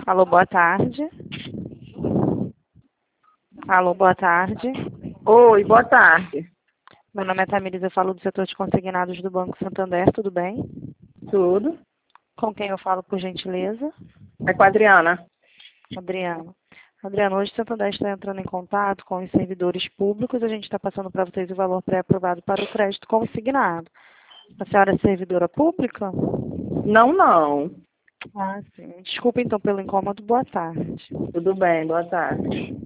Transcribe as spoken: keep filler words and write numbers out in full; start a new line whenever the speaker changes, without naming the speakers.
Alô, boa tarde. Alô, boa tarde.
Oi, boa tarde.
Meu nome é Tamires, eu falo do setor de consignados do Banco Santander, tudo bem?
Tudo?
Com quem eu falo, por gentileza?
É com a Adriana.
Adriano. Adriano, hoje o Santander está entrando em contato com os servidores públicos, a gente está passando para vocês o valor pré-aprovado para o crédito consignado. A senhora é servidora pública?
Não, não.
Ah, sim. Desculpa então pelo incômodo, boa tarde.
Tudo bem, boa tarde.